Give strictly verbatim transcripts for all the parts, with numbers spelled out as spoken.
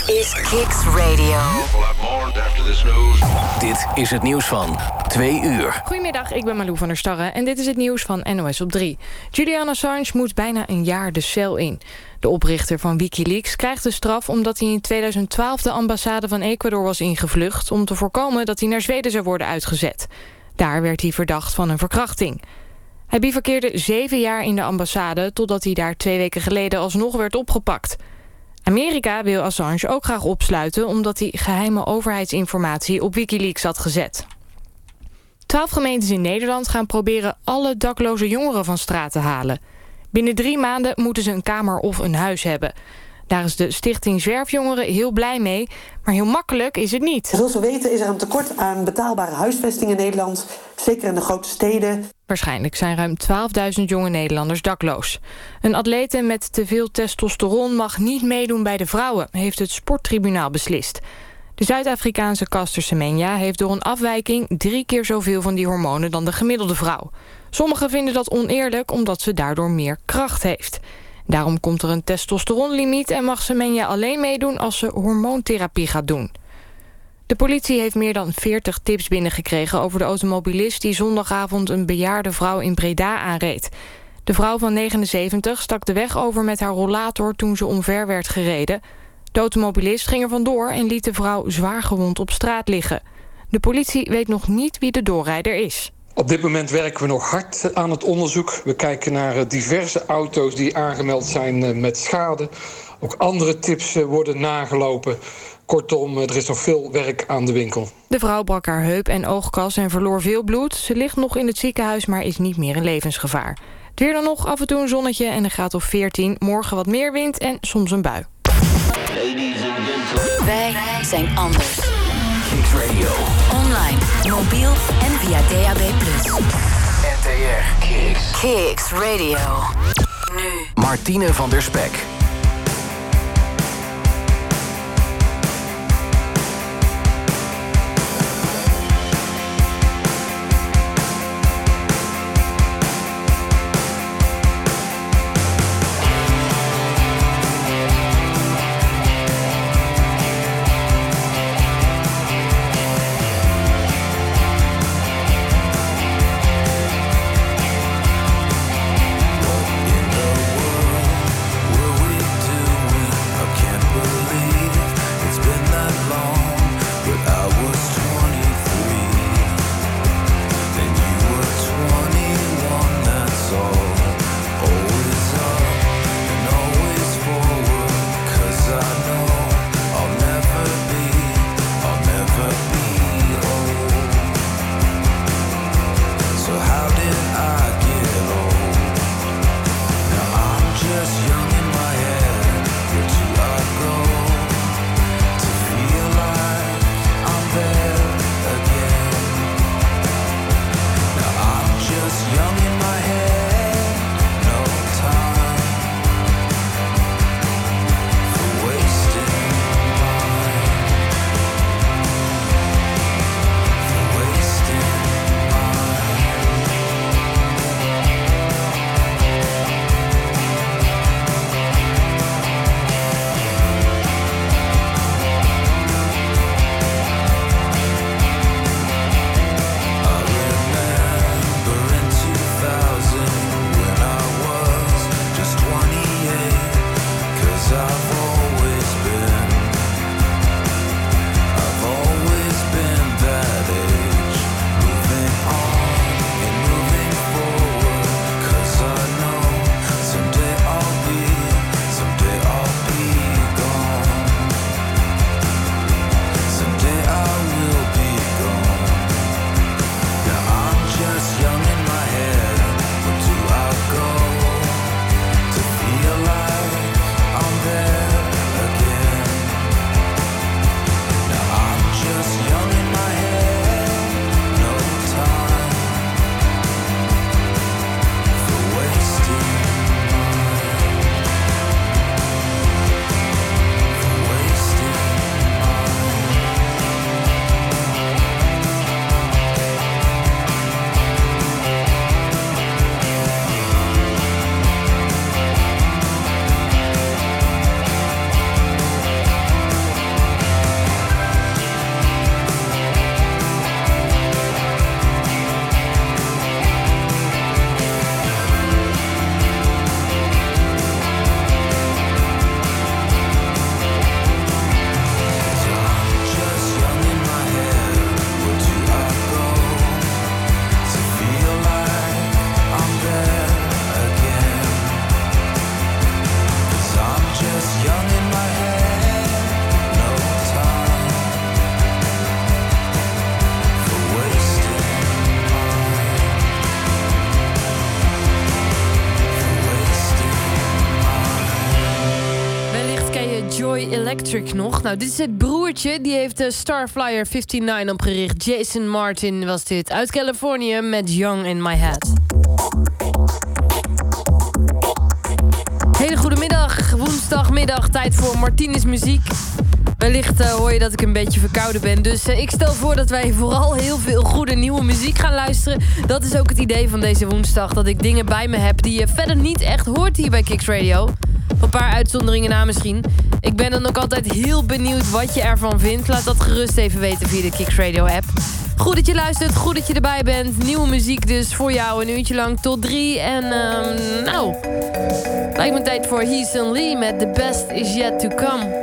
is Kicks Radio. Dit is het nieuws van twee uur. Goedemiddag, ik ben Malou van der Starre en dit is het nieuws van N O S op drie. Julian Assange moet bijna een jaar de cel in. De oprichter van Wikileaks krijgt de straf omdat hij in tweeduizend twaalf de ambassade van Ecuador was ingevlucht om te voorkomen dat hij naar Zweden zou worden uitgezet. Daar werd hij verdacht van een verkrachting. Hij bivakkeerde zeven jaar in de ambassade totdat hij daar twee weken geleden alsnog werd opgepakt. Amerika wil Assange ook graag opsluiten omdat hij geheime overheidsinformatie op Wikileaks had gezet. Twaalf gemeentes in Nederland gaan proberen alle dakloze jongeren van straat te halen. Binnen drie maanden moeten ze een kamer of een huis hebben. Daar is de stichting Zwerfjongeren heel blij mee, maar heel makkelijk is het niet. Zoals we weten is er een tekort aan betaalbare huisvesting in Nederland, zeker in de grote steden. Waarschijnlijk zijn ruim twaalfduizend jonge Nederlanders dakloos. Een atlete met te veel testosteron mag niet meedoen bij de vrouwen, heeft het sporttribunaal beslist. De Zuid-Afrikaanse Caster Semenya heeft door een afwijking drie keer zoveel van die hormonen dan de gemiddelde vrouw. Sommigen vinden dat oneerlijk omdat ze daardoor meer kracht heeft. Daarom komt er een testosteronlimiet en mag Semenya alleen meedoen als ze hormoontherapie gaat doen. De politie heeft meer dan veertig tips binnengekregen over de automobilist die zondagavond een bejaarde vrouw in Breda aanreed. De vrouw van negenenzeventig stak de weg over met haar rollator toen ze omver werd gereden. De automobilist ging er vandoor en liet de vrouw zwaargewond op straat liggen. De politie weet nog niet wie de doorrijder is. Op dit moment werken we nog hard aan het onderzoek. We kijken naar diverse auto's die aangemeld zijn met schade. Ook andere tips worden nagelopen. Kortom, er is nog veel werk aan de winkel. De vrouw brak haar heup en oogkas en verloor veel bloed. Ze ligt nog in het ziekenhuis, maar is niet meer in levensgevaar. Het weer dan nog, af en toe een zonnetje en een graad of veertien. Morgen wat meer wind en soms een bui. Wij zijn anders. Kicks Radio. Online, mobiel en via D A B plus. N T R. Kicks. Kicks Radio. Nu. Martine van der Spek. Where we Electric nog. Nou, dit is het broertje. Die heeft de Starflyer vijfenvijftig opgericht. Jason Martin was dit. Uit Californië met Young in My Head. Hele goede middag. Woensdagmiddag. Tijd voor Martinez muziek. Wellicht uh, hoor je dat ik een beetje verkouden ben. Dus uh, ik stel voor dat wij vooral heel veel goede nieuwe muziek gaan luisteren. Dat is ook het idee van deze woensdag. Dat ik dingen bij me heb die je verder niet echt hoort hier bij Kicks Radio. Een paar uitzonderingen na misschien. Ik ben dan ook altijd heel benieuwd wat je ervan vindt. Laat dat gerust even weten via de Kicks Radio app. Goed dat je luistert, goed dat je erbij bent. Nieuwe muziek dus voor jou een uurtje lang tot drie. En um, nou, lijkt me tijd voor Heeson Lee met The Best Is Yet To Come.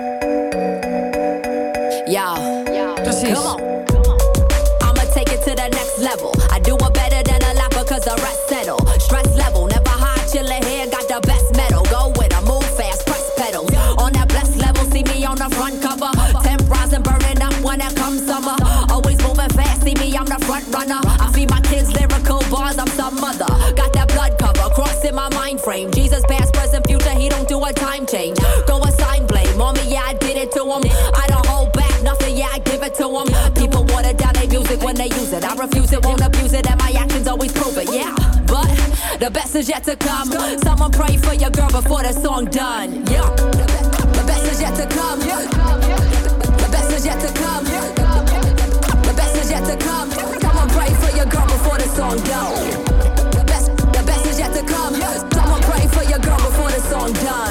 Yeah, precies. Come on. I'ma take it to the next level. I do it better than a lap because the rest settle. Stress level, never high, chillin' here, got the best metal. Go with a move fast, press pedals. On that blessed level, see me on the front cover. Temp rising, burning up when it comes summer. Always moving fast, see me, I'm the front runner. I feed my kids lyrical bars, I'm some mother. Got that blood cover, cross in my mind frame. Jesus past, present, future, he don't do a time change. Go assign blame, on me, yeah, I did it to him. I don't hold back nothing, yeah, I give it to them. People water down their music when they use it. I refuse it, won't abuse it, and my actions always prove it, yeah. But the best is yet to come. Someone pray for your girl before the song done, yeah. The best is yet to come. The best is yet to come. The best is yet to come. Someone pray for your girl before the song done. The best, the best is yet to come. Someone pray for your girl before the song done.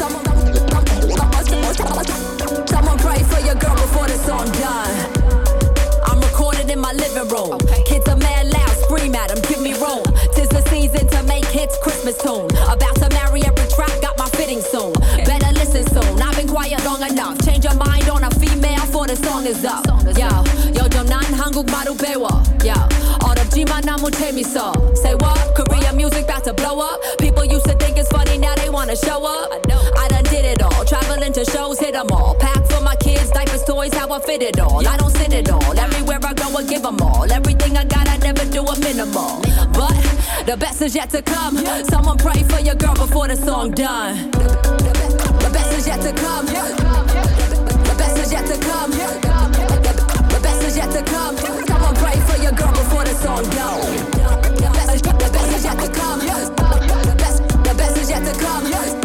Someone pray for your girl before the song done. I'm recorded in my living room. Okay. Kids are mad loud, scream at them, give me room. Tis the season to make hits, Christmas tune. About to marry every track, got my fitting soon. Okay. Better listen soon, I've been quiet long enough. Change your mind on a female for the song is up. Yo, yo, 좀 난 한국말을 배워. Yo, 어렵지만 너무 재밌어. Say what? Korean music about to blow up. People used to think it's funny, now they wanna show up. I done did it all, traveling to shows, hit them all. Pack for my kids, diapers, toys, how I fit it all. I don't sit it all, everywhere I go I give them all. Everything I got, I never do a minimal. But the best is yet to come. Someone pray for your girl before the song done. The best is yet to come. The best is yet to come. The best is yet to come. Someone pray for your girl before the song done. The best is, the best is yet to come. The best, the best is yet to come.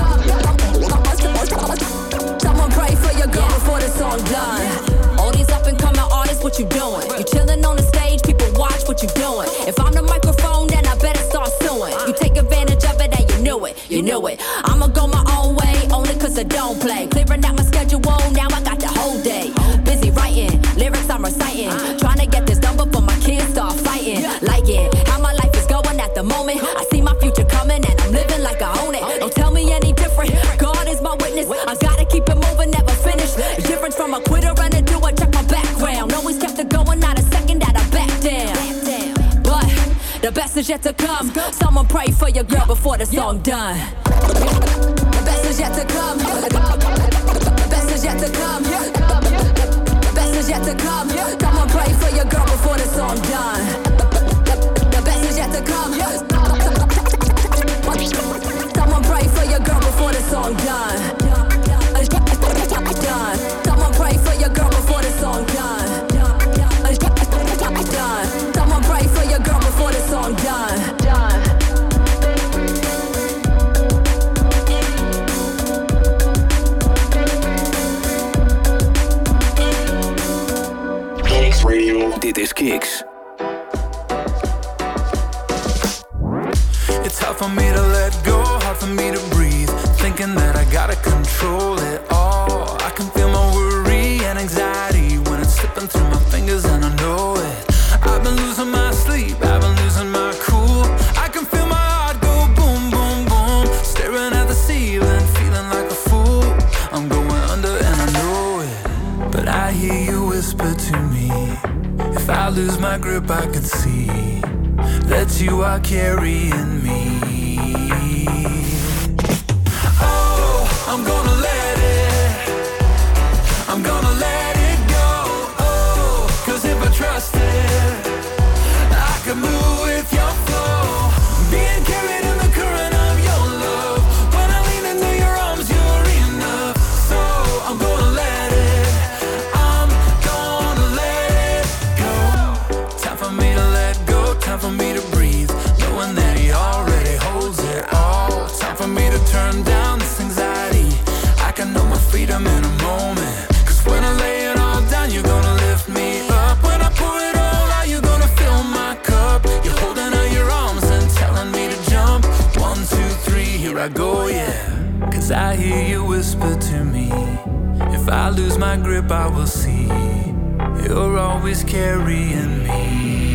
Someone pray for your girl before the song done. All these up and coming artists, what you doing? You chilling on the stage, people watch what you doing. If I'm the microphone, then I better start suing. You take advantage of it and you knew it, you knew it. I'ma go my own way, only cause I don't play. Clearing out my schedule, now I got the whole day. Busy writing, lyrics I'm reciting. Trying to get this number for my kids, start fighting. Like it, how my life is going at the moment. I see my future coming and I'm living like I own it. Don't tell me any different, God is my witness. I gotta keep it moving, never finish. Difference from a quitter and a doer, check my background. Always kept it going, not a second that I back down. But the best is yet to come. Someone pray for your girl before the song done. The best is yet to come. The best is yet to come. The best is yet to come. Someone pray for your girl before the song done. The best is yet to come. Someone pray for your girl before the song done. Done. Someone pray for your girl before the song done. Done. Someone pray for your girl before the song done. Done. Kicks Radio. Dit is Kicks. It's hard for me to let go, hard for me to breathe. Thinking that I gotta control it all. I can feel my worry and anxiety when it's slipping through my fingers and I know it. I've been losing my sleep, I've been losing my cool. I can feel my heart go boom, boom, boom. Staring at the ceiling, feeling like a fool. I'm going under and I know it. But I hear you whisper to me. If I lose my grip I can see that you are carrying me. Oh, I'm gonna let it, I'm gonna let it go. Oh, cause if I trust it, I can move with your flow. Being carried in the current of your love. When I lean into your arms, you're enough. So I'm gonna let I go, yeah. Cause I hear you whisper to me, if I lose my grip I will see you're always carrying me.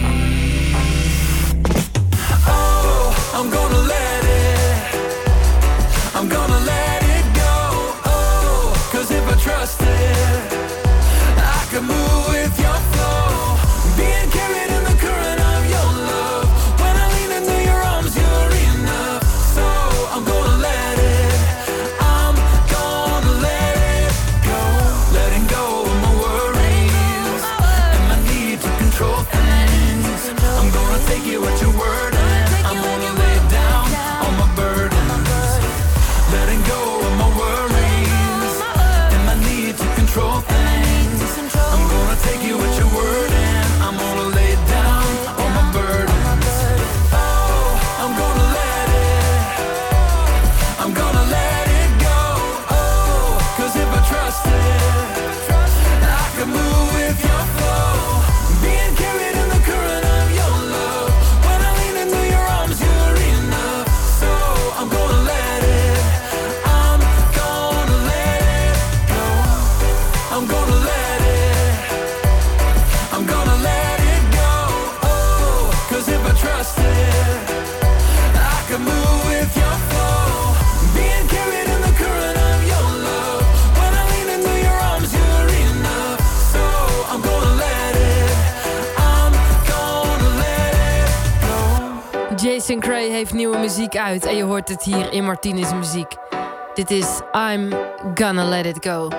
Oh, I'm gonna let it, I'm gonna let it go. Oh, cause if I trust it, I can move with your flow. Being carried in the current of your love. When I lean into your arms, you're enough. So I'm gonna let it, I'm gonna let it go. Letting go of my worries and my need to control things. I'm gonna take you at your word and I'm gonna lay down all my burdens. Letting go of my worries and my need to control things. I'm gonna take you at your word and I'm gonna lay down all my burdens. Oh, I'm gonna let it, I'm gonna let it go. Oh, cause if I trust it, I can move with your flow. Being carried in the current of your love. When I lean into your arms, you're enough. So I'm gonna let it, I'm gonna let it go. I'm gonna let it, I'm gonna let it go. Oh, cause if I trust it, I can move with your flow. Being carried in the current of your love. When I lean into your arms, you're enough. So I'm gonna let it, I'm gonna let it go. Jason Gray heeft nieuwe muziek uit en je hoort het hier in Martinez Muziek. Dit is I'm Gonna Let It Go.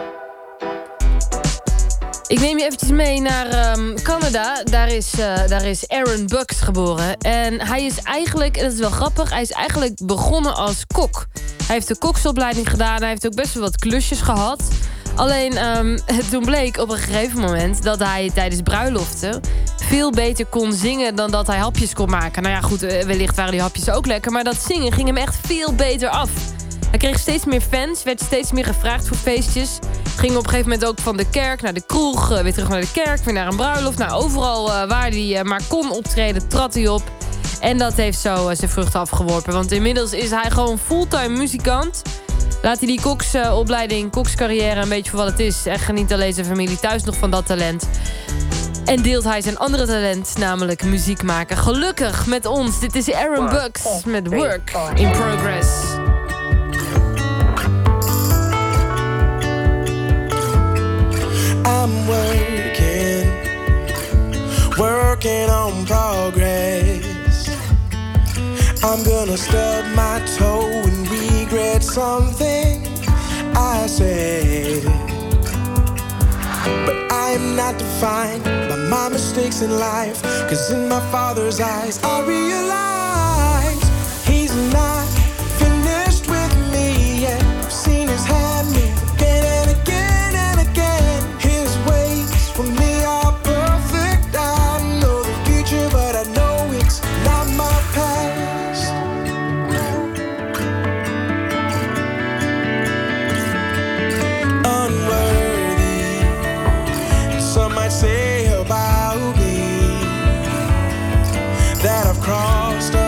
Ik neem je eventjes mee naar um, Canada. Daar is, uh, daar is Aaron Bucks geboren. En hij is eigenlijk, en dat is wel grappig, hij is eigenlijk begonnen als kok. Hij heeft de koksopleiding gedaan. Hij heeft ook best wel wat klusjes gehad. Alleen um, toen bleek op een gegeven moment dat hij tijdens bruiloften veel beter kon zingen dan dat hij hapjes kon maken. Nou ja, goed, wellicht waren die hapjes ook lekker, maar dat zingen ging hem echt veel beter af. Hij kreeg steeds meer fans, werd steeds meer gevraagd voor feestjes. Ging op een gegeven moment ook van de kerk naar de kroeg, weer terug naar de kerk, weer naar een bruiloft. Nou, overal uh, waar hij uh, maar kon optreden, trad hij op. En dat heeft zo uh, zijn vruchten afgeworpen. Want inmiddels is hij gewoon fulltime muzikant. Laat hij die koksopleiding, kokscarrière een beetje voor wat het is. En geniet alleen zijn familie thuis nog van dat talent. En deelt hij zijn andere talent, namelijk muziek maken. Gelukkig met ons. Dit is Aaron Bucks met Work in Progress. I'm working, working on progress. I'm gonna stub my toe and regret something I said. But I am not defined by my mistakes in life, 'cause in my Father's eyes I realize He's not finished with me yet. I've seen His hand move again and again and again. His ways for me are perfect. I know the future, but I know it's not my past. Unworthy, some might say about me, that I've crossed up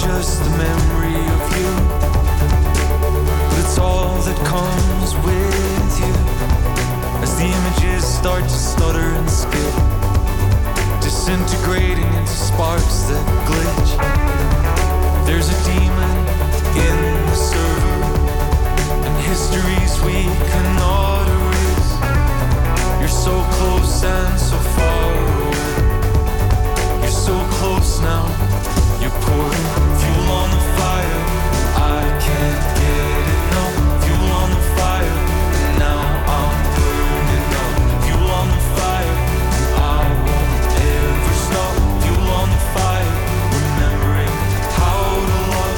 just the memory of you, but it's all that comes with you. As the images start to stutter and skip, disintegrating into sparks that glitch. There's a demon in the server, and histories we cannot erase. You're so close and so far away. You're so close now. You're pouring fuel on the fire. I can't get enough. Fuel on the fire. And now I'm burning up. Fuel on the fire. I won't ever stop. Fuel on the fire. Remembering how to love.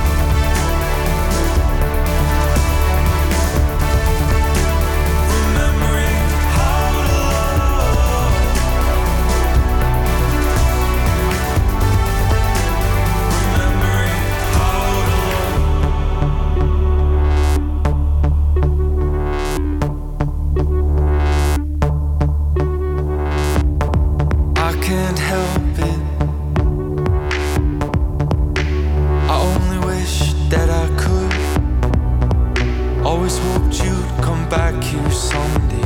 Remembering how to love. Remembering how to love. I can't help it. I only wish that I could. Always hoped you'd come back here someday.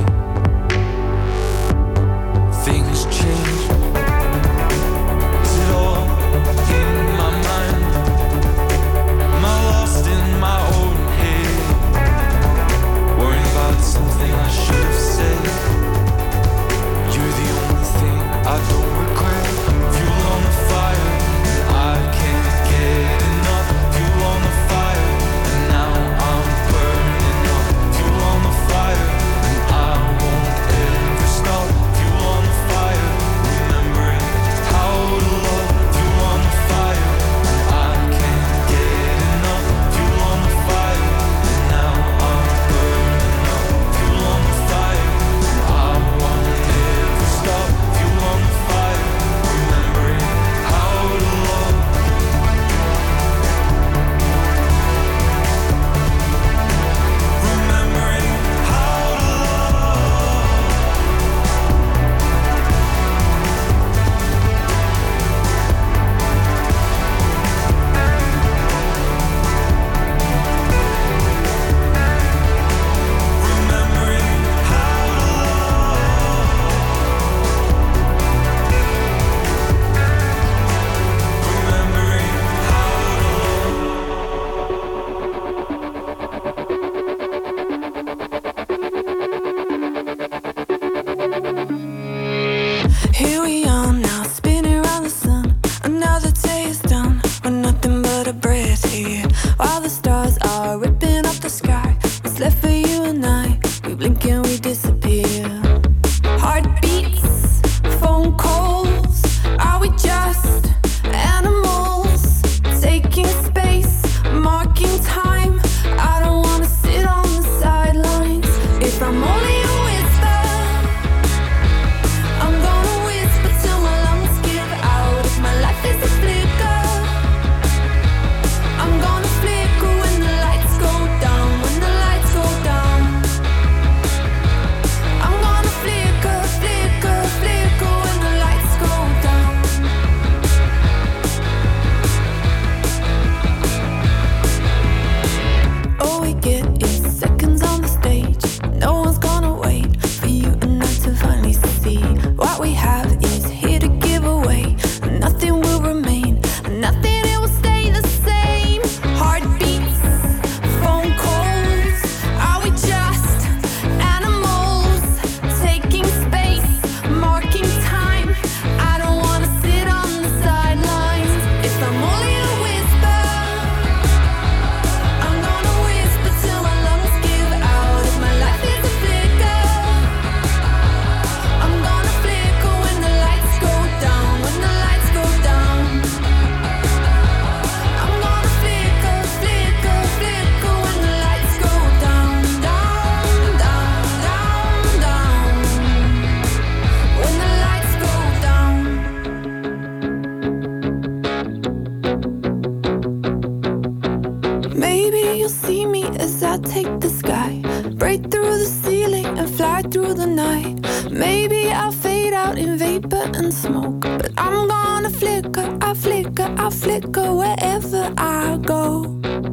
Things change. Is it all in my mind? Am I lost in my own head? Worrying about something I should have said. You're the only thing I don't regret. Fuel on the fire, I can't get enough. Fuel on the fire, and now I'm burning up. Fuel on the fire, and I won't ever stop. Fuel on the fire, remembering how to love. Fuel on the fire, and I can't get enough. Fuel on the fire, and now I'm burning up. Fuel on the fire, and I won't ever stop. Fuel on the fire, remembering how to love. Remembering how to love. Remembering how to Here we are now, spinning around the sun. Another day is done, with nothing but a breath here. While the stars are ripping up the sky, what's left for you and I? We blink and we disappear. Heartbeats, phone calls, are we just animals? Taking space, marking time. I don't wanna sit on the sidelines. If I'm only a whisper, I'm gonna whisper till my lungs give out. If my life is a flicker, I'm gonna flicker when the lights go down. When the lights go down, I'm gonna flicker, flicker, flicker when the lights go down. All we get is seconds on the stage. No one's gonna wait for you and I to finally see. What we have is here to give away. Nothing will remain, nothing, it will stay the same. Heartbeats, phone calls, are we just animals? Taking space, marking time. I don't wanna sit on the sidelines. If I'm only a whisper, I'm gonna whisper till my lungs give out. If my life is a flicker, I'm gonna flicker when the lights go down. When the lights go down, I'm gonna flicker, flicker, flicker when the lights go down. Down, down, down, down. When the lights go down. Maybe you'll see me as I take the sky break through the ceiling and fly through the night. Maybe I'll fade out in vapor and smoke, but I'm gonna flicker, I flicker, I flicker wherever I go.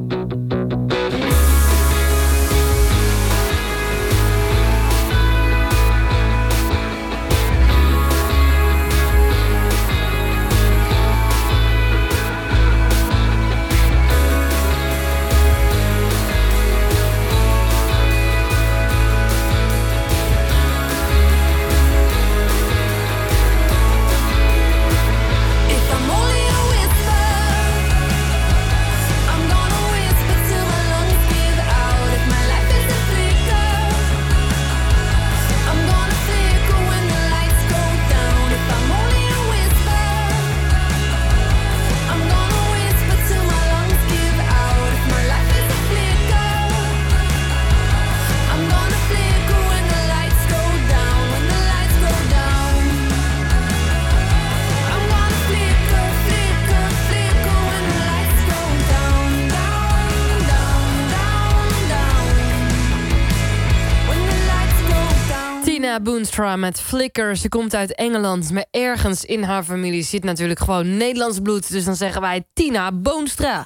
Boonstra met Flicker. Ze komt uit Engeland, maar ergens in haar familie zit natuurlijk gewoon Nederlands bloed. Dus dan zeggen wij Tina Boonstra.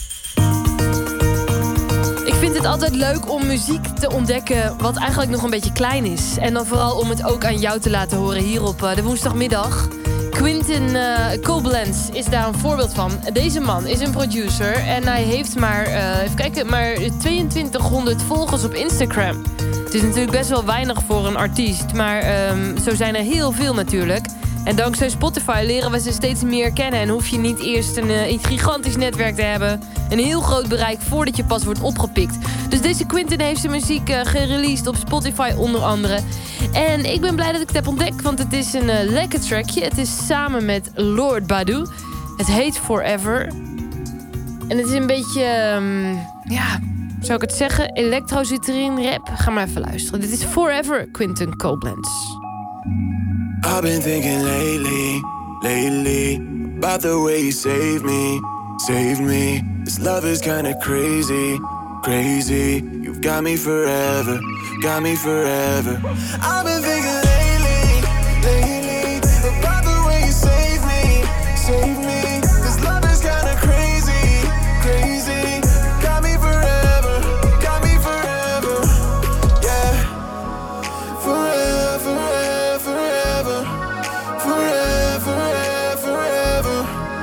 Ik vind het altijd leuk om muziek te ontdekken wat eigenlijk nog een beetje klein is. En dan vooral om het ook aan jou te laten horen hier op de woensdagmiddag. Quintin uh, Koblenz is daar een voorbeeld van. Deze man is een producer en hij heeft maar, uh, even kijken, maar tweeëntwintighonderd volgers op Instagram. Het is natuurlijk best wel weinig voor een artiest, maar um, zo zijn er heel veel natuurlijk. En dankzij Spotify leren we ze steeds meer kennen en hoef je niet eerst een, uh, een gigantisch netwerk te hebben. Een heel groot bereik voordat je pas wordt opgepikt. Dus deze Quintin heeft zijn muziek uh, gereleased op Spotify onder andere. En ik ben blij dat ik het heb ontdekt, want het is een uh, lekker trackje. Het is samen met Lord Badu. Het heet Forever. En het is een beetje, um, ja, zou ik het zeggen? Electro zit erin, rap. Ga maar even luisteren. Dit is Forever, Quintin Koblenz. I've been thinking lately, lately about the way you saved me, saved me. This love is kinda crazy, crazy. You've got me forever, got me forever. I've been thinking lately, lately about the way you saved me, saved me. This love is kinda crazy, crazy. Got me forever, got me forever, yeah. Forever, forever, forever, forever, forever,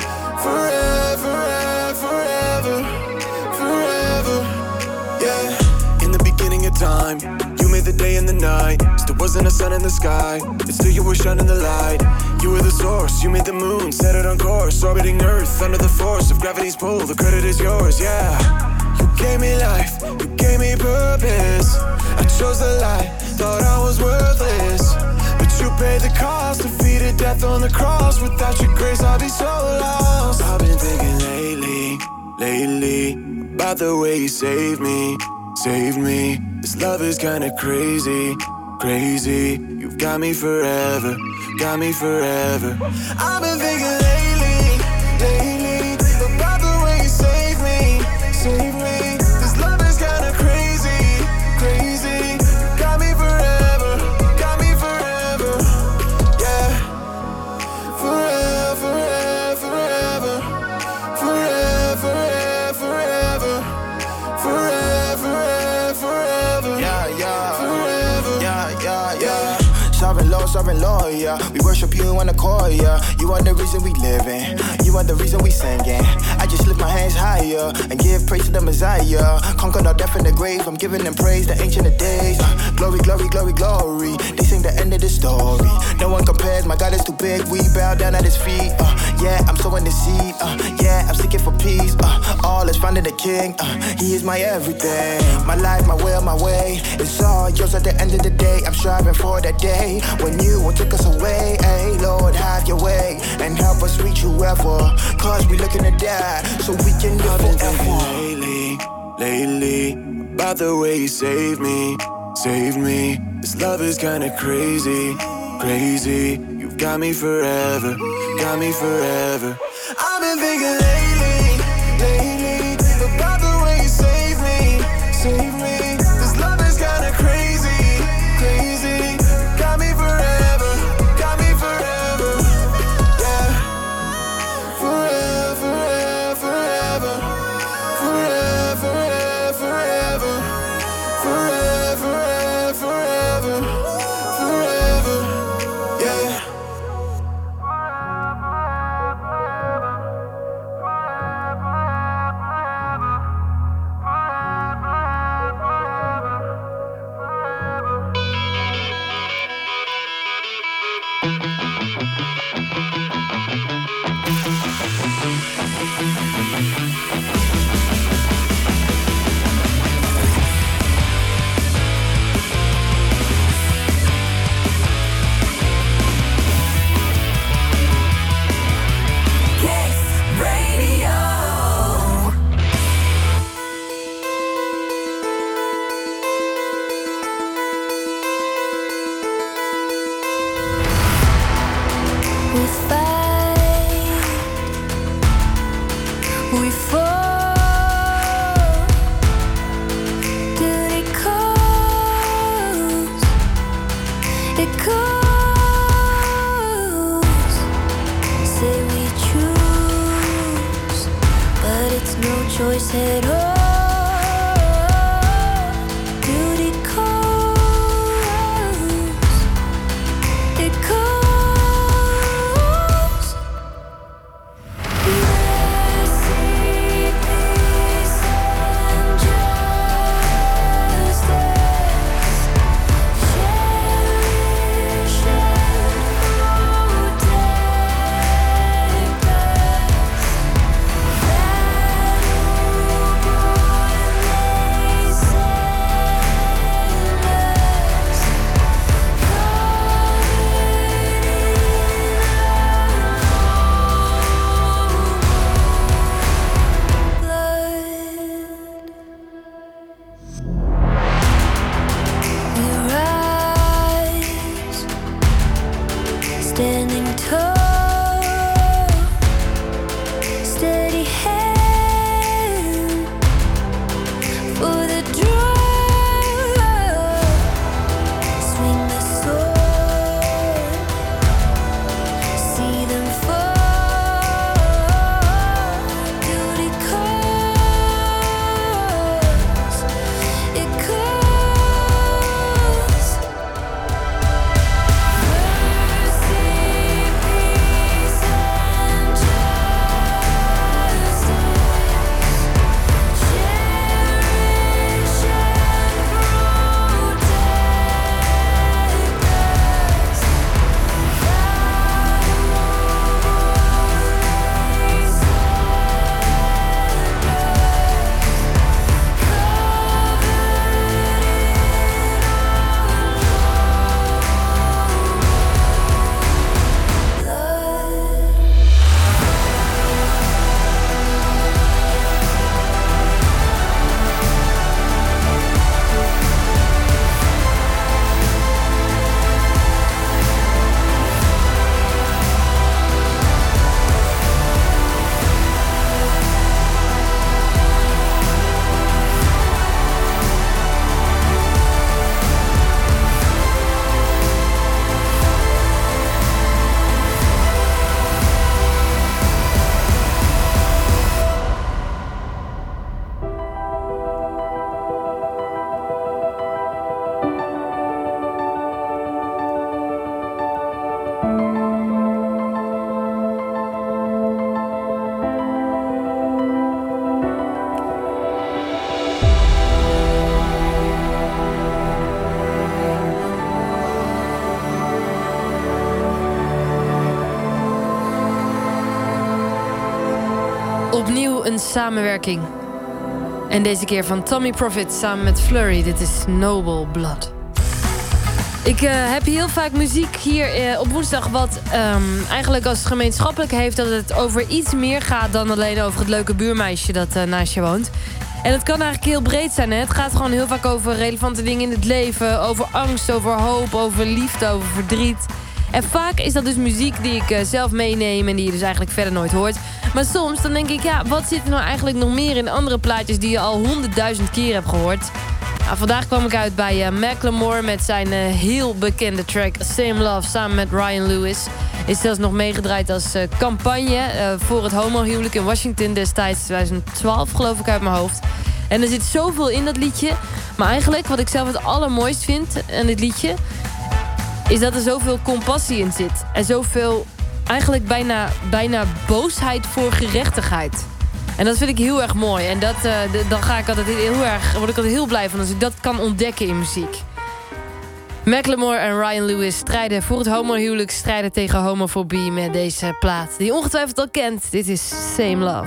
forever, forever, forever, yeah. In the beginning of time, you made the day and the night. Still wasn't a sun in the sky, but still you were shining the light. You were the source, you made the moon, set it on course, orbiting Earth under the force of gravity's pull. The credit is yours, yeah. You gave me life, you gave me purpose. I chose the light, thought I was worthless, but you paid the cost, defeated death on the cross. Without your grace, I'd be so lost. I've been thinking lately, lately about the way you saved me, saved me. This love is kinda crazy, crazy. You've got me forever, got me forever. I've been thinking lately, lately about the way you saved me, saved me. This love is kinda crazy, crazy. Got me forever, got me forever, yeah. Forever, forever, forever, forever, forever, forever, forever, yeah, yeah, forever, yeah, yeah, yeah. Sovereign Lord, sovereign Lord, yeah. We worship you in the core, yeah. You are the reason we living, you are the reason we singing. I just lift my hands higher and give praise to the Messiah. Conquered all death in the grave, I'm giving them praise, the ancient of days. uh, Glory, glory, glory, glory. They sing the end of the story. No one compares, my God is too big. We bow down at his feet, uh, yeah, I'm sowing the seed, uh, yeah, I'm seeking for peace, uh, all is found in the King, uh, he is my everything. My life, my will, my way, it's all yours at the end of the day. I'm striving for that day when you will take us away. Hey Lord, have your way and help us reach whoever, cause we looking to die so we can live forever. Lately, lately about the way you saved me, saved me. This love is kinda crazy, crazy. You've got me forever, got me forever. I've been thinking lately, lately about the way you saved me, saved me. This love is kinda no choice at all. Duty calls, it calls. Mercy, peace, and justice. Cherish and protect us. Standing tall, steady hand for the draw. Swing the sword, see them fall. Duty calls, it calls. Mercy, peace, and justice. Cherish and protect us. Opnieuw een samenwerking. En deze keer van Tommy Profit samen met Flurry. Dit is Noble Blood. Ik uh, heb heel vaak muziek hier uh, op woensdag wat um, eigenlijk als gemeenschappelijk heeft dat het over iets meer gaat dan alleen over het leuke buurmeisje dat uh, naast je woont. En het kan eigenlijk heel breed zijn. Hè? Het gaat gewoon heel vaak over relevante dingen in het leven. Over angst, over hoop, over liefde, over verdriet. En vaak is dat dus muziek die ik uh, zelf meeneem en die je dus eigenlijk verder nooit hoort. Maar soms dan denk ik, ja, wat zit er nou eigenlijk nog meer in andere plaatjes die je al honderdduizend keer hebt gehoord? Nou, vandaag kwam ik uit bij uh, Macklemore met zijn uh, heel bekende track Same Love samen met Ryan Lewis. Is zelfs nog meegedraaid als uh, campagne uh, voor het homohuwelijk in Washington destijds twintig twaalf, geloof ik uit mijn hoofd. En er zit zoveel in dat liedje. Maar eigenlijk wat ik zelf het allermooist vind aan dit liedje is dat er zoveel compassie in zit. En zoveel, eigenlijk bijna, bijna boosheid voor gerechtigheid. En dat vind ik heel erg mooi. En dat, uh, d- dan ga ik altijd heel erg, word ik altijd heel blij van als ik dat kan ontdekken in muziek. Macklemore en Ryan Lewis strijden voor het homohuwelijk, strijden tegen homofobie met deze plaat. Die je ongetwijfeld al kent. Dit is Same Love.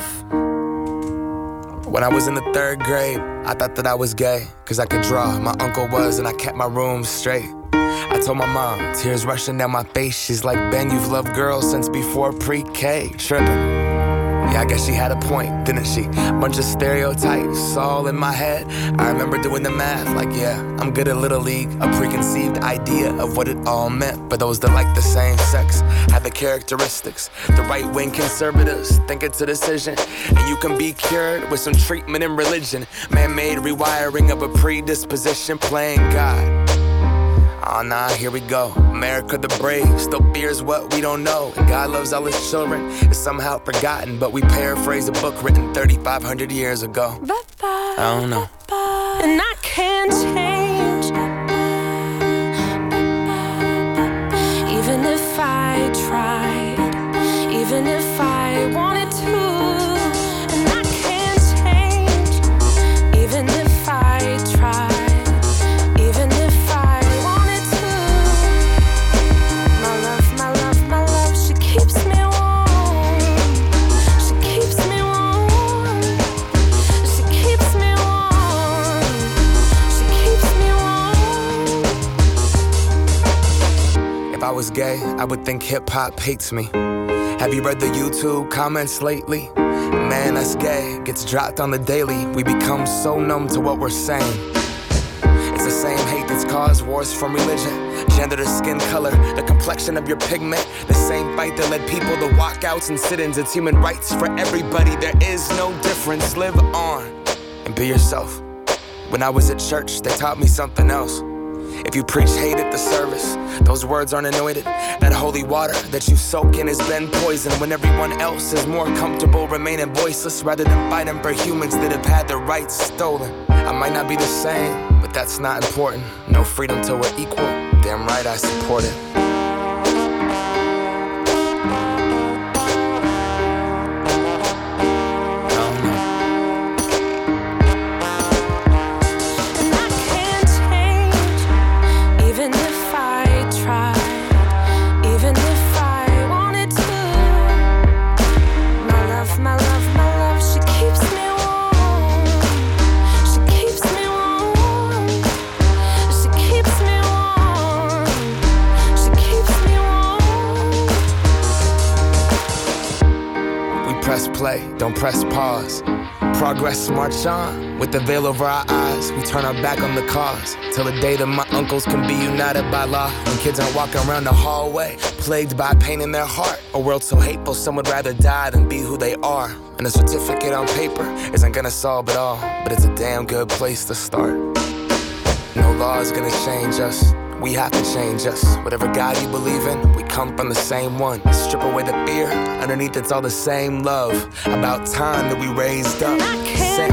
When I was in the third grade, I thought that I was gay, cause I could draw, my uncle was, and I kept my room straight. I told my mom, tears rushing down my face, she's like, Ben, you've loved girls since before pre-K. Trippin'. Yeah, I guess she had a point, didn't she? Bunch of stereotypes all in my head. I remember doing the math, like, yeah, I'm good at Little League. A preconceived idea of what it all meant. But those that like the same sex have the characteristics. The right-wing conservatives think it's a decision, and you can be cured with some treatment in religion. Man-made rewiring of a predisposition, playing God. Ah, oh, nah, here we go. America the brave still fears what we don't know. And God loves all his children. It's somehow forgotten, but we paraphrase a book written thirty-five hundred years ago. I don't know. And I can't change, even if I tried, even if I wanted to. And I can't change, even if I tried, even if I wanted to. My love, my love, my love, she keeps me warm. She keeps me warm. She keeps me warm. She keeps me warm. If I was gay, I would think hip-hop hates me. Have you read the YouTube comments lately? Man, that's gay, gets dropped on the daily. We become so numb to what we're saying. It's the same hate that's caused wars from religion, gender to skin color, the complexion of your pigment. The same fight that led people to walkouts and sit-ins. It's human rights for everybody. There is no difference. Live on and be yourself. When I was at church, they taught me something else. If you preach hate at the service, those words aren't anointed. That holy water that you soak in has been poisoned. When everyone else is more comfortable remaining voiceless rather than fighting for humans that have had their rights stolen. I might not be the same, but that's not important. No freedom till we're equal. Damn right I support it. Play, don't press pause. Progress march on. With the veil over our eyes, we turn our back on the cause. Till the day that my uncles can be united by law. When kids aren't walking around the hallway, plagued by pain in their heart. A world so hateful, some would rather die than be who they are. And a certificate on paper isn't gonna solve it all, but it's a damn good place to start. No law is gonna change us. We have to change us. Whatever God you believe in, we come from the same one. Strip away the fear, underneath it's all the same love. About time that we raised up. Sing.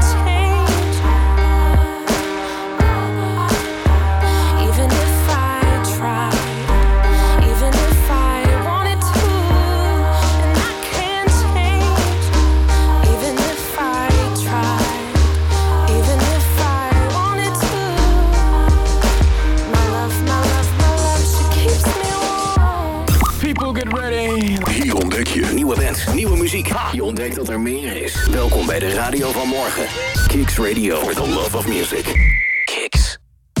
Hier ontdek je nieuwe bands, nieuwe muziek. Je ontdekt dat er meer is. Welkom bij de radio van morgen. Kicks Radio for the love of music. Kicks.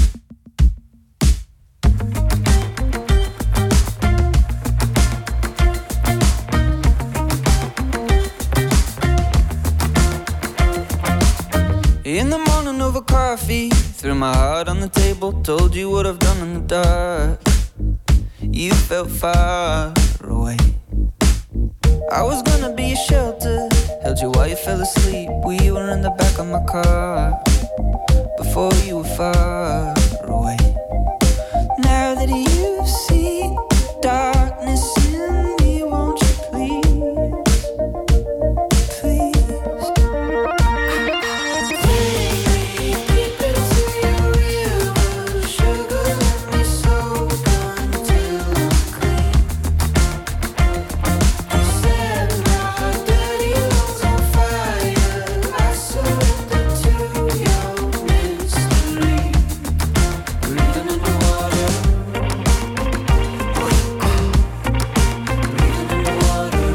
In the morning over coffee, threw my heart on the table, told you what I've done in the dark. You felt far away. I was gonna be a shelter, held you while you fell asleep. We were in the back of my car, before you were far away. Now that you see darkness in me, won't you please, please take me deep into your river, sugar, let me soak until I'm clean. Set my dirty lungs on fire, I surrender to your mystery. Breathing underwater, breathing underwater.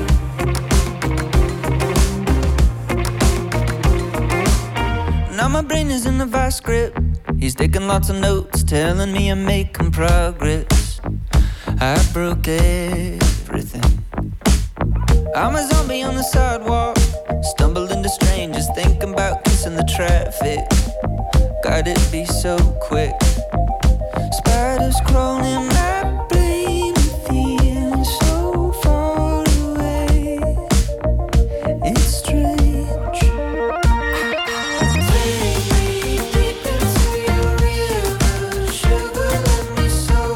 Now my brain is in a vice grip. He's taking lots of notes, telling me I'm making progress. I broke everything. I'm a zombie on the sidewalk, stumbled into strangers, thinking about kissing the traffic. God, it'd be so quick. Spiders crawling my brain, feeling so far away. It's strange. Take me deep into your river, sugar, let me soak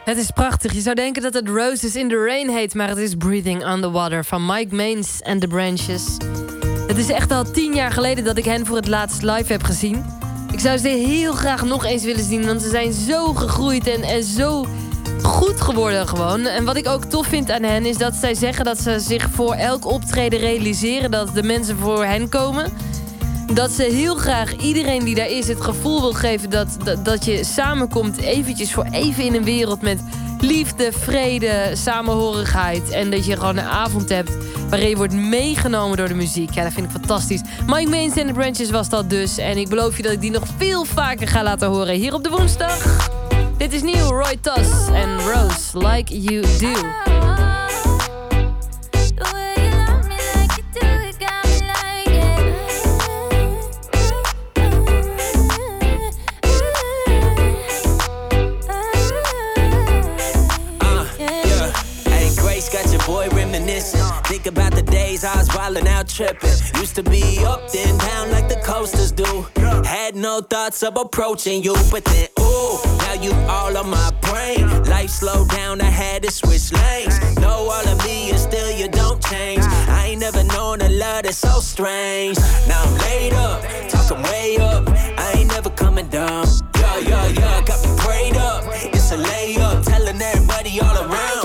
Het is prachtig. Je zou denken dat het Roses in the Rain heet, maar het is Breathing Underwater van Mike Mains and the Branches. Het is echt al tien jaar geleden dat ik hen voor het laatst live heb gezien. Ik zou ze heel graag nog eens willen zien, want ze zijn zo gegroeid en, en zo goed geworden gewoon. En wat ik ook tof vind aan hen is dat zij zeggen dat ze zich voor elk optreden realiseren dat de mensen voor hen komen. Dat ze heel graag iedereen die daar is het gevoel wil geven dat, dat, dat je samenkomt eventjes voor even in een wereld met liefde, vrede, samenhorigheid. En dat je gewoon een avond hebt waarin je wordt meegenomen door de muziek. Ja, dat vind ik fantastisch. Mike Mains and the Branches was dat dus. En ik beloof je dat ik die nog veel vaker ga laten horen hier op de woensdag. Dit is nieuw, Roy Toss en Rose, Like You Do. Boy reminiscing, think about the days I was wildin' out tripping. Used to be up then down like the coasters do. Had no thoughts of approaching you, but then ooh, now you all on my brain. Life slowed down, I had to switch lanes. Know all of me and still you don't change. I ain't never known a love that's so strange. Now I'm laid up, talking way up. I ain't never coming down. Yeah, yeah, yeah, got me prayed up. It's a layup, telling everybody all around.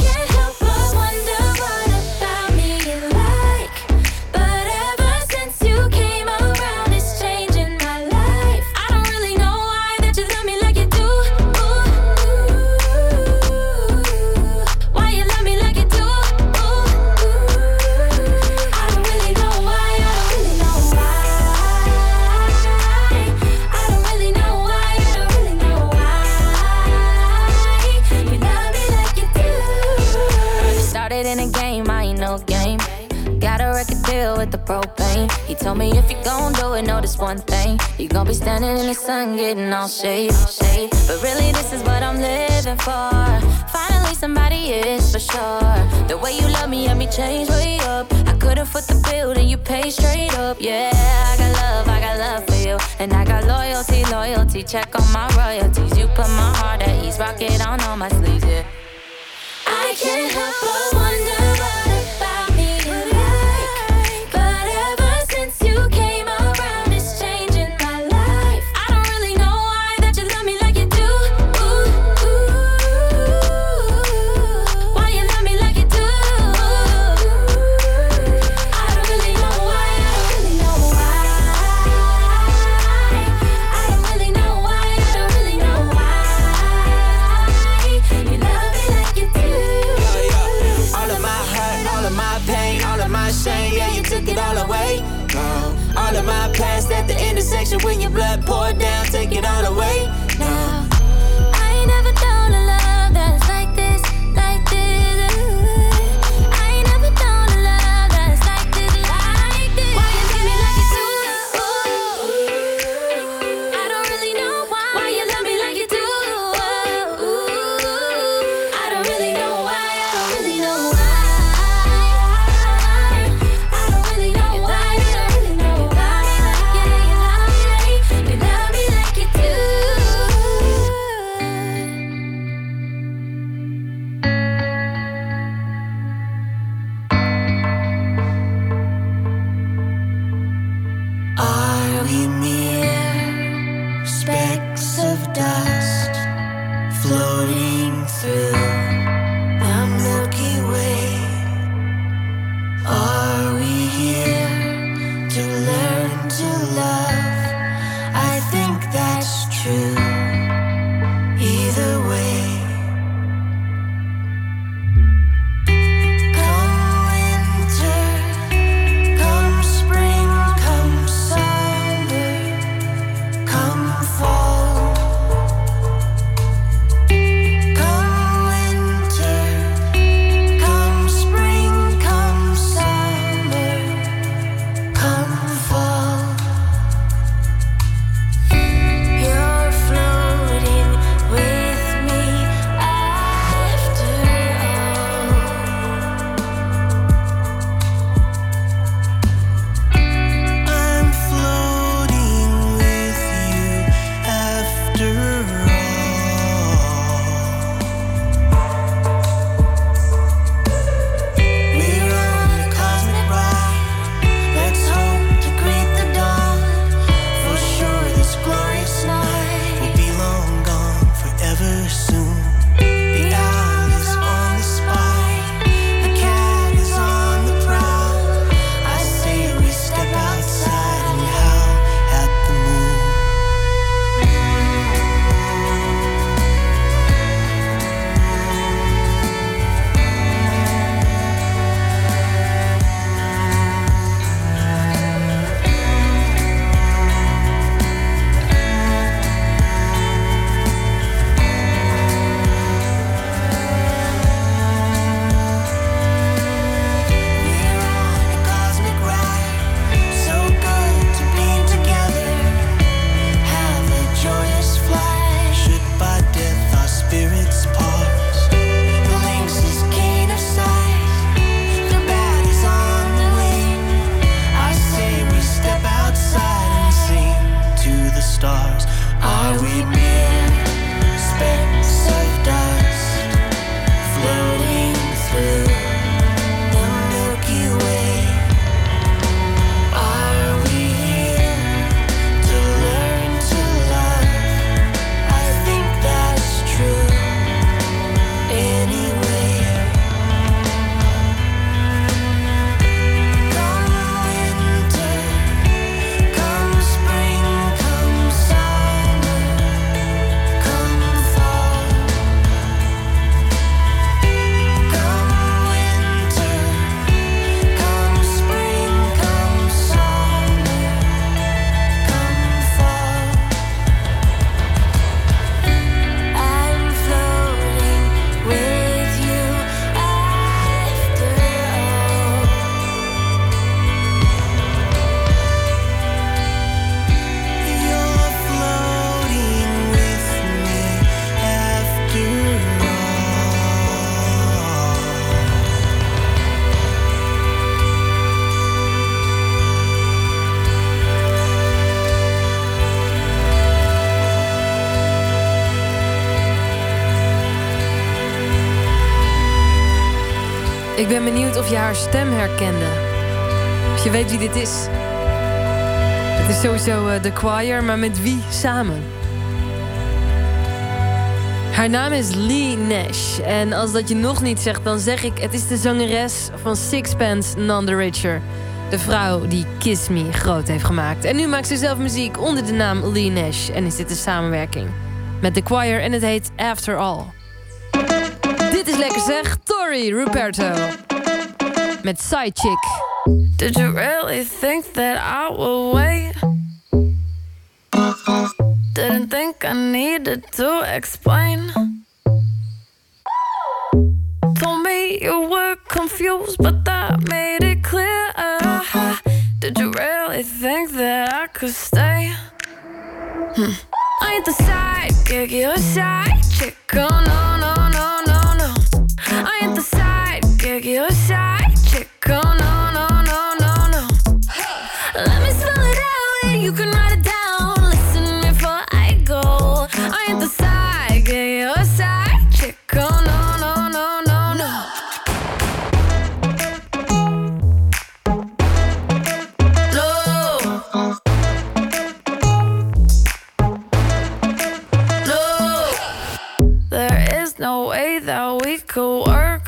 With the propane, he told me if you gon' do it, know this one thing, you gon' be standing in the sun getting all shade, shade. But really this is what I'm living for. Finally somebody is for sure. The way you love me, let me change way up. I couldn't foot the bill, then you pay straight up. Yeah, I got love, I got love for you, and I got loyalty, loyalty. Check on my royalties. You put my heart at ease, rock it on on my sleeves. Yeah, I can't help but wonder what about me you like. When your blood poured down, take it all away now. I ain't never known a love that's like this, like this. I ain't never known a love that's like this, like this. Why you love me like you do? Ooh, I don't really know why. Why you love me like you do? Ooh, I don't really know why. I don't really know why. I don't really know why. I don't really know why. You love me like you do. Ik ben benieuwd of je haar stem herkende. Of je weet wie dit is. Het is sowieso uh, The Choir, maar met wie samen? Haar naam is Leigh Nash. En als dat je nog niet zegt, dan zeg ik... het is de zangeres van Sixpence None the Richer. De vrouw die Kiss Me groot heeft gemaakt. En nu maakt ze zelf muziek onder de naam Leigh Nash. En is dit een samenwerking met The Choir. En het heet After All. Dit is lekker zeg. Tori Ruperto. Met Side Chick. Did you really think that I would wait? Didn't think I needed to explain. Told me you were confused, but that made it clear. Did you really think that I could stay? Hmm. I ain't the sidekick, you're a side chick. Oh no, no, no, no, no. I ain't the sidekick, you're a side chick. Oh no, no, no, no, no. Let me spell it out and you can write it down. Listen before I go. I ain't the sidekick, you're a side chick. Oh no, no, no, no, no. No way that we could work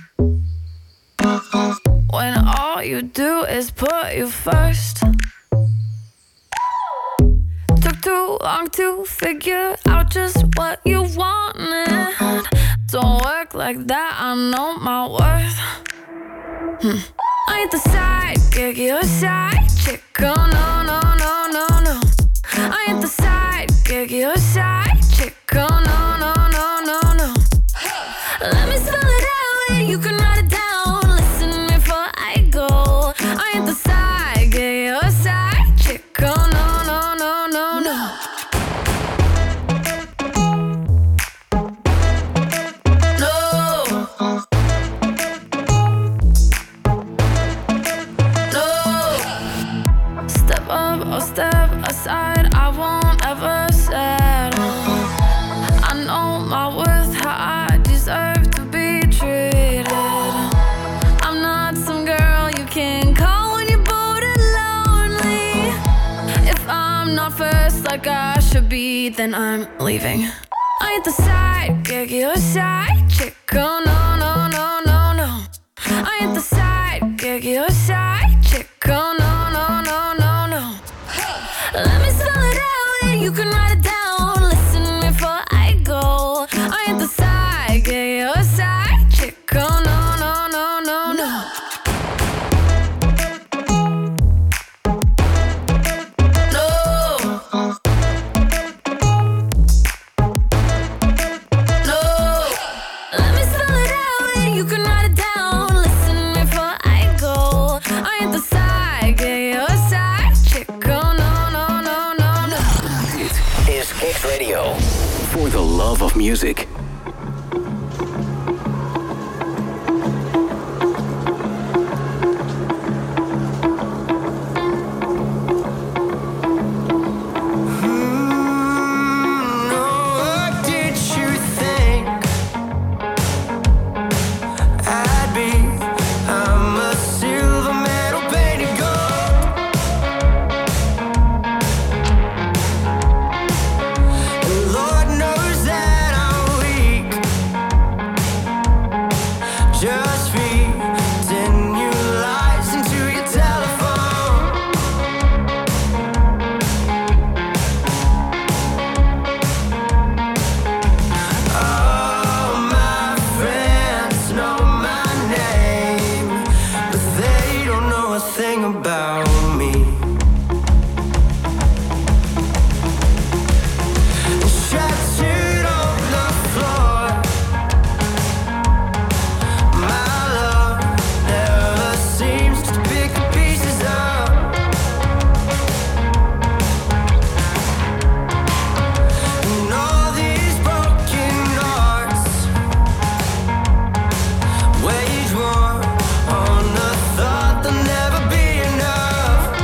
when all you do is put you first. Took too long to figure out just what you wanted. Don't work like that, I know my worth. hmm. I ain't the sidekick, you're a side chick. Oh no, no, no, no, no. I ain't the sidekick, you're a side chick. Oh no, no, no, no, no. Let me spell it out and you can write it down. Listen before I go. I ain't the sidekick, you're a side chick. Oh no, no, no, no, no. No. No. Step up or step aside, I won't ever settle. I know my worth, how I deserve to be treated. I'm not some girl you can call when you're bored and lonely. If I'm not first like I should be, then I'm leaving. I ain't the sidekick, you're a side chick. Oh no, no, no, no, no. I ain't the sidekick, you're a side chick. Oh no, no, no, no, no. Let me spell it out and you can write it down. Listen before I go. I ain't the sidekick, you're a side chick. Oh no, no, no, no, no. No. No. Let me spell it out and you can write it down. Listen before I go. I ain't the sidekick, you're a side chick. Oh no, no, no, no, no. Dit is Kicks Radio. For the love of music. Lord knows that I'm weak. Wage war on the thought there'll never be enough.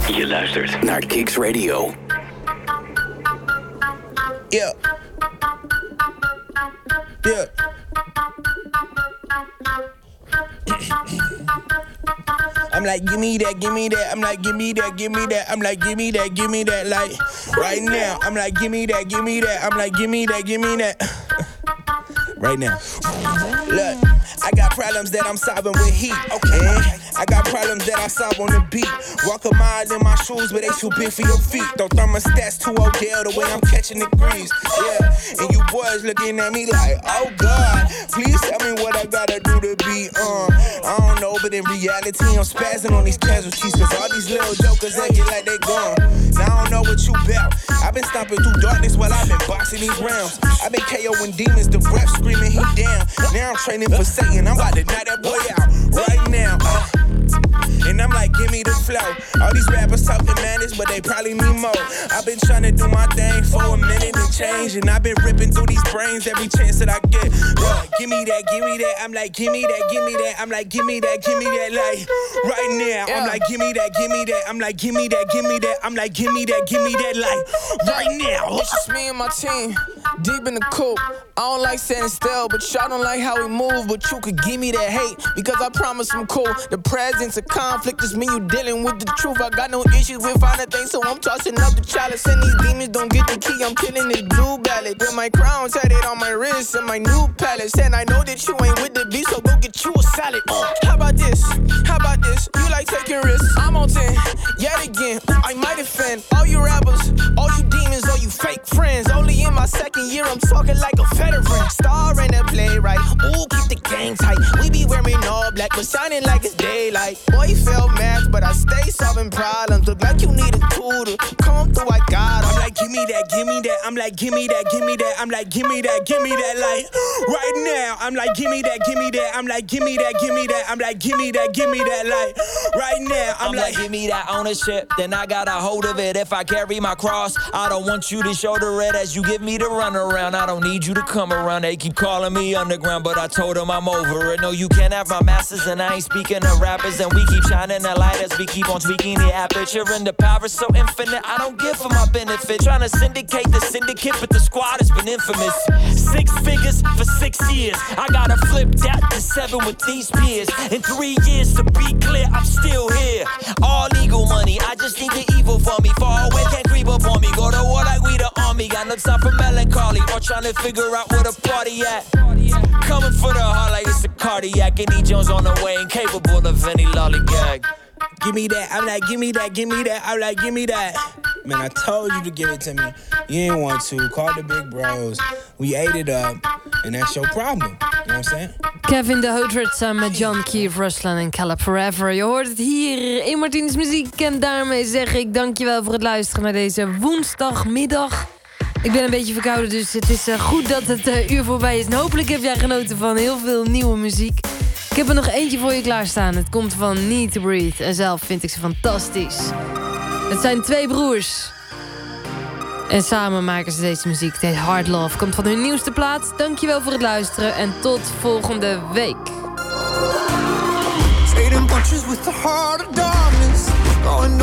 Je luistert naar Kicks Radio. Yeah. Yeah. I'm like, give me that, give me that. I'm like, give me that, give me that. I'm like, give me that, give me that. Like, right now. I'm like, give me that, give me that. I'm like, give me that, give me that. Right now. Look, I got problems that I'm solving with heat. Okay. I got problems that I solve on the beat. Walk a mile in my shoes, but they too big for your feet. Don't thermostats too Odell the way I'm catching the grease. Yeah. And you boys looking at me like, oh God, please tell me what I gotta do to be um. I don't know, but in reality I'm spazzing on these casualties. Cause all these little jokers acting like they gone. Now I don't know what you bout. I've been stomping through darkness while I've been boxing these rounds. I've been KOing demons, the ref screaming he down. Now I'm training for Satan, I'm about to knock that boy out right now. Uh, and I'm like, give me the flow. All these rappers talking madness, but they probably need more. I've been trying to do my thing for a minute and change. And I've been ripping through these brains every chance that I get. Yeah, give me that, give me that. I'm like, give me that, give me that. I'm like, give me that, give me that. Like, right now. I'm like, give me that, give me that. I'm like, give me that, give me that. I'm like, give me that, give me that. Like, right now. It's just me and my team, deep in the coop. I don't like standing still, but y'all don't like how we move. But you could give me that hate, because I promise I'm cool. The presence of conflict is me, you dealing with the truth. I got no issues with finding things, so I'm tossing up the chalice. And these demons don't get the key, I'm killing this blue ballot. With my crown tatted on my wrist and my new palace. And I know that you ain't with the beat, so go get you a salad. uh, How about this? How about this? You like taking risks, I'm on ten. Yet again, I might offend all you rappers, all you demons, all you fake friends. Only in my second year, I'm talking like a veteran. Star in the playwright, ooh, keep the gang tight. We be wearing all black, but shining like it's daylight. Boy, you feel mad, but I stay solving problems. Look like you need a tutor, come through, I got 'em. I'm like, give me that, give me that. I'm like, give me that, give me that. I'm like, give me that, give me that. Like, right now. I'm like, give me that, give me that. I'm like, give me that, give me that. I'm like, give me that, give me that. Like, right now. I'm, I'm like, like, give me that ownership, then I got a hold of it. If I carry my cross, I don't want you to shoulder it as you give me the runaround. I don't need you to come around. They keep calling me underground, but I told them I'm over it. No, you can't have my masters, and I ain't speaking to rappers. And we keep shining the light as we keep on tweaking the aperture. And the power's so infinite, I don't give for my benefit. Trying to syndicate the syndicate, but the squad has been infamous. Six figures for six years. I gotta flip that to seven with these peers. In three years, to be clear, I'm still here. All legal money, I just need the evil for me. Far away, can't creep up on me. Go to war like we the army. Got no time for melancholy or trying to figure out where the party at. Coming for the heart like it's a cardiac. And E. Jones on the way, incapable of any lollygag. Give me that, I'm like, give me that, give me that. I'm like, give me that. Man, I told you to give it to me. You didn't want to. Call the big bros. We ate it up. And that's your problem. You know what I'm saying? Kevin de Hoodred samen met John Keefe, Ruslan en Caleb Forever. Je hoort het hier in Martinez Muziek. En daarmee zeg ik dankjewel voor het luisteren naar deze woensdagmiddag. Ik ben een beetje verkouden, dus het is uh, goed dat het uh, uur voorbij is. En hopelijk heb jij genoten van heel veel nieuwe muziek. Ik heb er nog eentje voor je klaarstaan. Het komt van Need to Breathe. En zelf vind ik ze fantastisch. Het zijn twee broers. En samen maken ze deze muziek. Het heet Hard Love. Komt van hun nieuwste plaat. Dankjewel voor het luisteren. En tot volgende week. Trading punches with the heart of darkness. Going